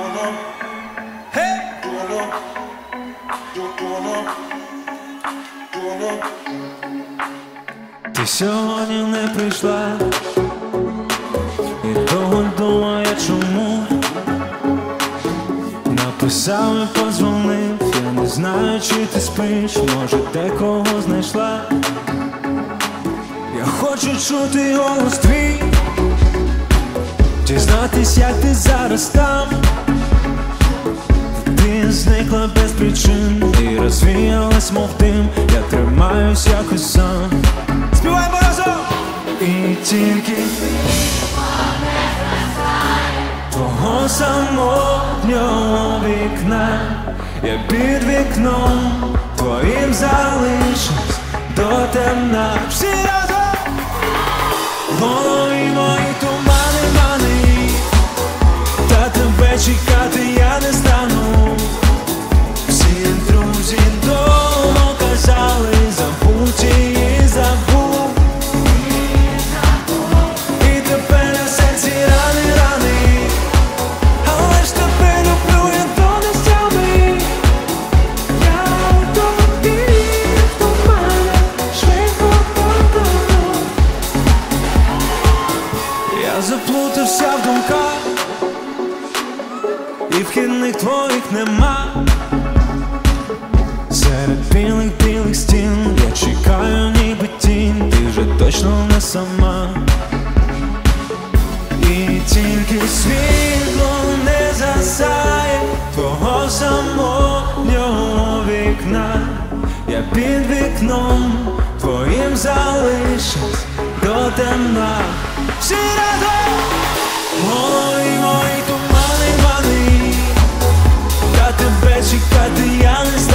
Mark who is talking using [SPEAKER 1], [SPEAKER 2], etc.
[SPEAKER 1] Ти сьогодні не прийшла, і довго думаю, чому. Написав і подзвонив, я не знаю, чи ти спиш, може декого знайшла. Я хочу чути голос твій, дізнатись, як ти зараз там. Ти зникла без причин і розвіялась, мов дим. Я тримаюсь якось сам. Співаємо разом! І тільки твого самотнього вікна, я під вікном твоїм залишусь до темна. Всі разом! В голові мої тумани, мани, та тебе чекати я не стану. Всі друзі довго казали, забудь її, забудь. І тепер на серці рани, рани, але ж тебе люблю я до нестями. Я у тобі, хто в мене швидко подумав. Я заплутався в думках, і вхідних твоїх нема. Серед білих стін я чекаю, ніби тінь, ти вже точно не сама. І тільки світло не засяє твого самотнього вікна, я під вікном твоїм залишусь до темна. Всі разом! Ой, мої тумани, мани, та тебе чекати я не стану.